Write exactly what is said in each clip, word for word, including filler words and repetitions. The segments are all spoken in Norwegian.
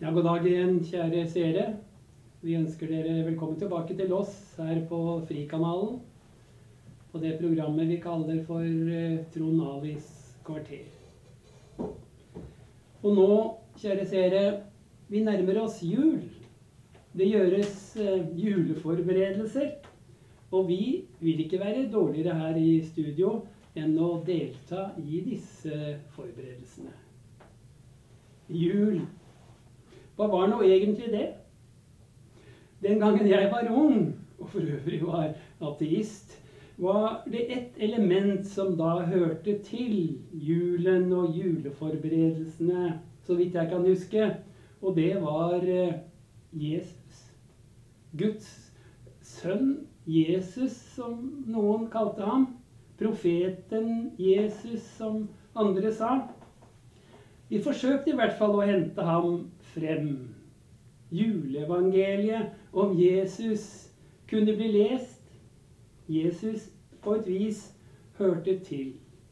Ja, god dag igjen, kjære seere. Vi ønsker dere velkommen tilbake til oss her på Frikanalen, på det programmet vi kaller for eh, Trond Alis kvarter. Og nå, kjære seere, vi nærmer oss jul. Det gjøres eh, juleforberedelser, og vi vil ikke være dårligere her i studio enn å delta i disse forberedelsene. Jul. Hva var nå egentlig det? Den gangen jeg var ung, og for øvrig var ateist, var det ett element som da hørte til julen og juleforberedelsene, så vidt jeg kan huske, og det var Jesus. Guds sønn Jesus, som noen kalte ham. Profeten Jesus, som andre sa. Vi forsøkte i hvert fall å hente ham frem. Juleevangeliet om Jesus kunne bli lest. Jesus på et vis hørte til.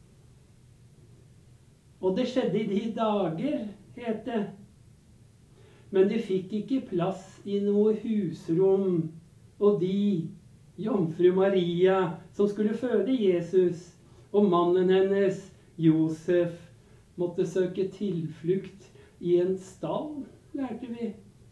Og det skjedde i de dager, het det. Men det fikk ikke plass i noe husrom, og de, jomfru Maria, som skulle føde Jesus, og mannen hennes, Josef, måtte søke tilflukt i en stall, lærte vi.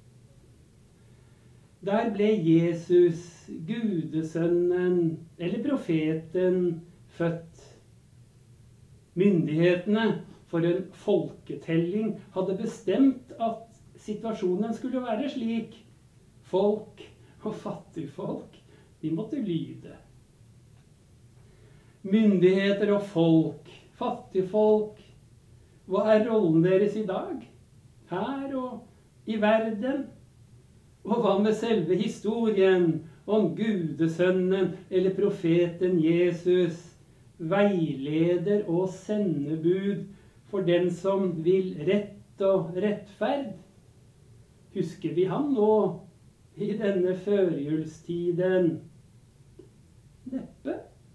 Der ble Jesus, Gudesønnen, eller profeten, født. Myndighetene for en folketelling hadde bestemt at situasjonen skulle være slik. Folk og fattigfolk, de måtte lyde. Myndigheter og folk, fattigfolk, hva er rollen deres i dag? Her og i verden? Og hva med selve historien om Gudesønnen eller profeten Jesus, veileder og sendebud for den som vil rett og rettferd? Husker vi ham nå i denne førjulstiden? Neppe.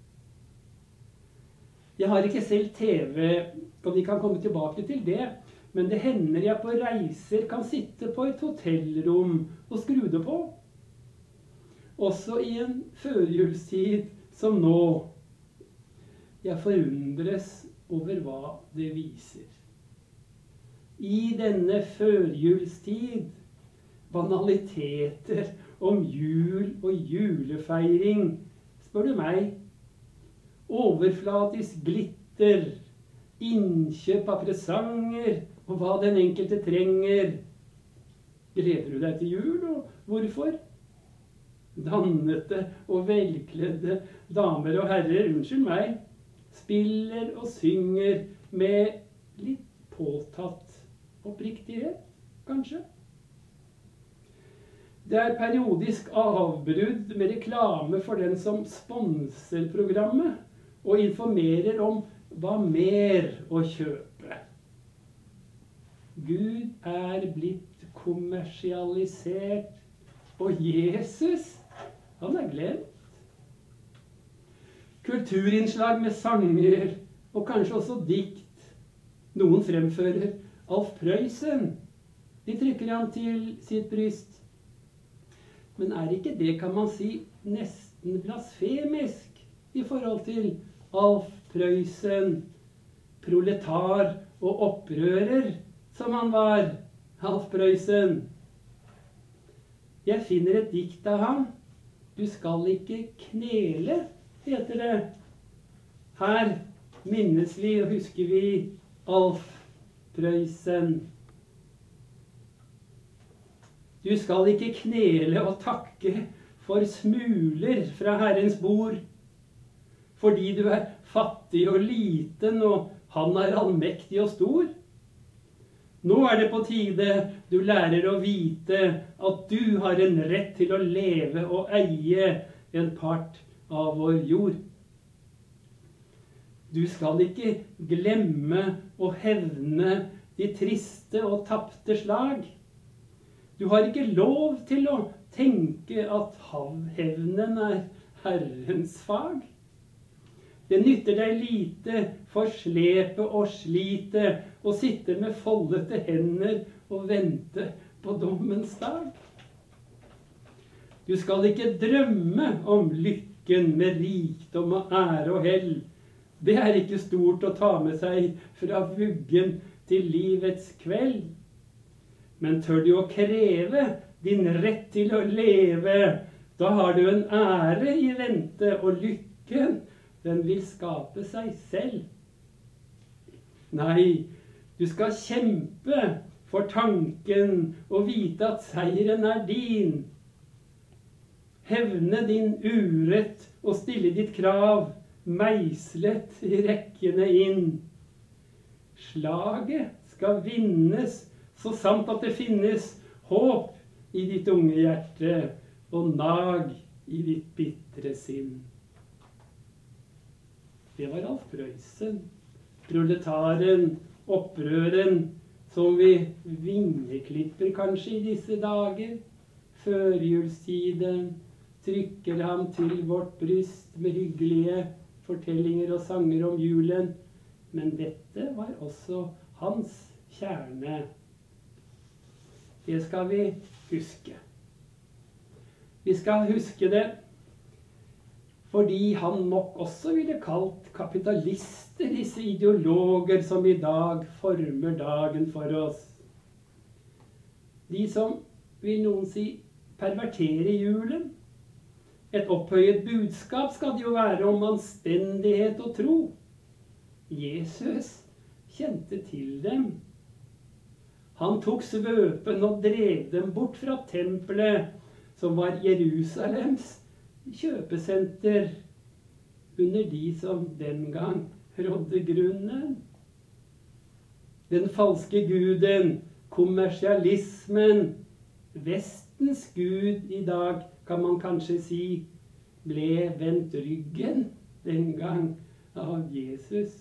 Jeg har ikke selv T V, og vi kan komme tilbake til det, men det hender jeg på reiser kan sitte på et hotellrom og skru det på. Også i en førjulstid som nå. Jeg forundres over hva det viser. I denne førjulstid, banaliteter om jul og julefeiring, spør du meg, overflatisk glitter, innkjøp av presanger og hva den enkelte trenger. Gleder du deg til jul, og hvorfor? Dannete og velkledde damer og herrer, unnskyld meg, spiller og synger med litt påtatt oppriktighet, kanskje. Det er periodisk avbrudd med reklame for den som sponser programmet, og informerer om hva mer å kjøpe. Gud er blitt kommersialisert, og Jesus, han er glemt. Kulturinnslag med sanger, og kanskje også dikt. Noen fremfører Alf Prøysen. De trykker han til sitt bryst. Men er ikke det, kan man si, nesten blasfemisk i forhold til Alf Prøysen, proletar og opprører, som han var, Alf Prøysen? Jeg finner et dikt av ham. Du skal ikke knele, heter det. Her minnes vi og husker vi Alf Prøysen. Du skal ikke knele og takke for smuler fra Herrens bord, fordi du er fattig og liten, og han er allmektig og stor. Nå er det på tide du lærer å vite at du har en rett til å leve og eie en part av vår jord. Du skal ikke glemme å hevne de triste og tapte slag. Du har ikke lov til å tenke at havhevnen er Herrens fag. Det nytter deg lite for slepet og slite og sitte med foldete hender og vente på dommens dag. Du skal ikke drømme om lykken med rikdom og ære og hell. Det er ikke stort å ta med seg fra vuggen til livets kveld. Men tør du å kreve din rett til å leve, da har du en ære i vente, og lykken, den vil skape seg selv. Nei, du skal kjempe for tanken og vite at seieren er din. Hevne din urett og stille ditt krav, meislet i rekkene inn. Slaget skal vinnes, så sant at det finnes håp i ditt unge hjerte og nag i ditt bitre sinn. Det var Alf Prøysen, proletaren, opprøren, som vi vingeklipper kanskje i disse dager. Førjulstiden trykker ham til vårt bryst med hyggelige fortellinger og sanger om julen. Men dette var også hans kjerne. Det skal vi huske. Vi skal huske det fordi han nok også ville kalt kapitalister, disse ideologer som i dag former dagen for oss. De som, vil noen si, perverterer julen. Et opphøyet budskap skal det jo være om anstendighet og tro. Jesus kjente til dem. Han tok svøpen og drev dem bort fra tempelet, som var Jerusalems kjøpesenter, under de som den gang rådde grunnen. Den falske guden, kommersialismen, Vestens gud i dag, kan man kanskje si, ble vendt ryggen den gang av Jesus.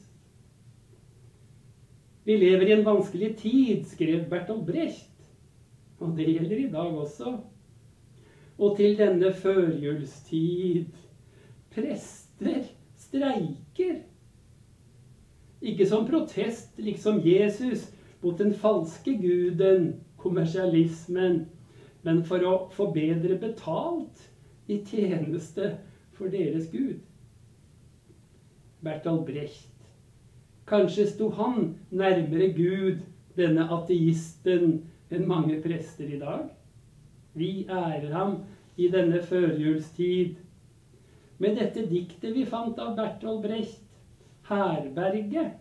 Vi lever i en vanskelig tid, skrev Bertolt Brecht, og det gjelder i dag også. Og til denne førjulstid, prester streiker. Ikke som protest, liksom Jesus, mot den falske guden, kommersialismen, men for å få bedre betalt i tjeneste for deres Gud. Bertolt Brecht. Kanskje sto han nærmere Gud, denne ateisten, enn mange prester i dag. Vi ærer ham i denne førjulstid. Med dette diktet vi fant av Bertolt Brecht, Herberget.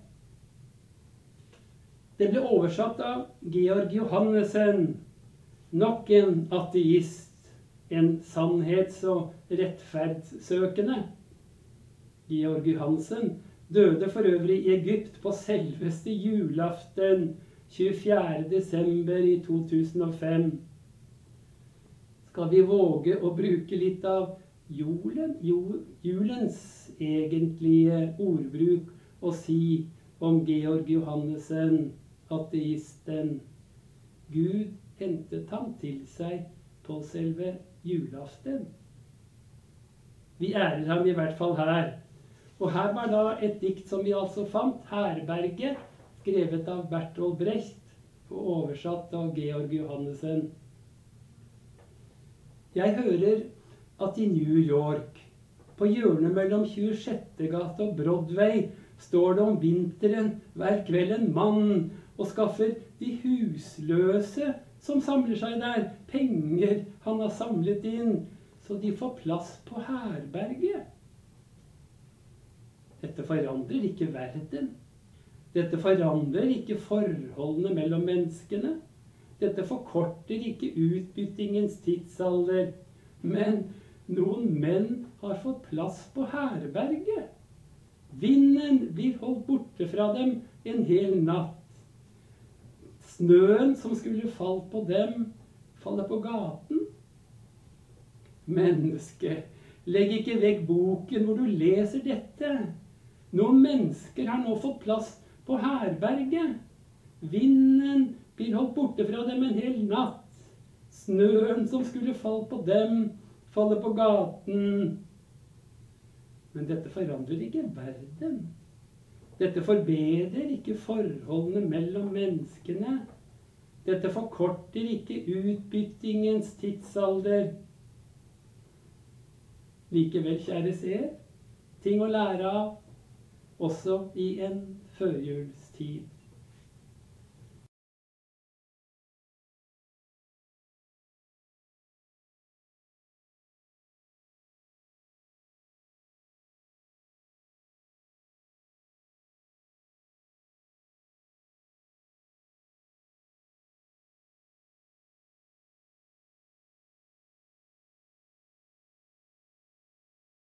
Det ble oversatt av Georg Johannesen, nok en ateist, en sannhets- og rettferdssøkende. Georg Johansen døde for øvrig i Egypt på selveste julaften, tjuefjerde desember i to tusen og fem. Skal vi våge å bruke litt av julen, julens egentlige ordbruk og si om Georg Johannesen, ateisten: Gud hentet ham til seg på selve julaften. Vi ærer ham i hvert fall her. Og her var da et dikt som vi altså fant, Herberget, skrevet av Bertolt Brecht og oversatt av Georg Johannesen. Jeg hører at i New York, på hjørnet mellom tjuesjette gate og Broadway, står det om vinteren hver kveld en mann og skaffer de husløse som samler seg der, penger han har samlet inn, så de får plass på herberget. Dette forandrer ikke verden. Dette forandrer ikke forholdene mellom menneskene. Dette forkorter ikke utbyttingens tidsalder. Men noen menn har fått plass på herberget. Vinden blir holdt borte fra dem en hel natt. Snøen som skulle falt på dem, faller på gaten. Menneske, legg ikke vekk boken hvor du leser dette. Noen mennesker har nå fått plass på herberget. Vinden blir holdt borte fra dem en hel natt. Snøen som skulle falle på dem, faller på gaten. Men dette forandrer ikke verden. Dette forbedrer ikke forholdene mellom menneskene. Dette forkorter ikke utbyttingens tidsalder. Likevel, kjære seer, ting å lære av, også i en førjulstid.